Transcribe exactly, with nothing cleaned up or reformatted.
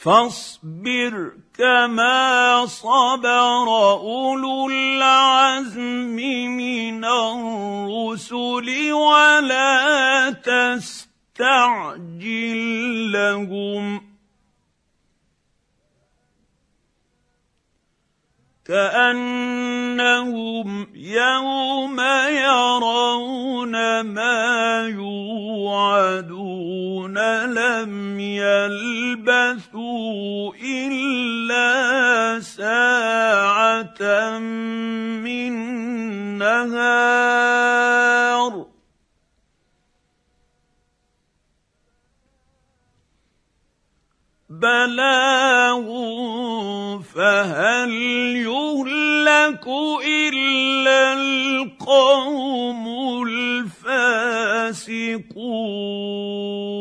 فاصبر كما صبر أولو العزم من الرسل ولا تستعجل لهم كأنهم يوم يرون ما يوعدون لم يلبثوا إلا ساعة من نهار بلاغ فهل يهلك إلا القوم الفاسقون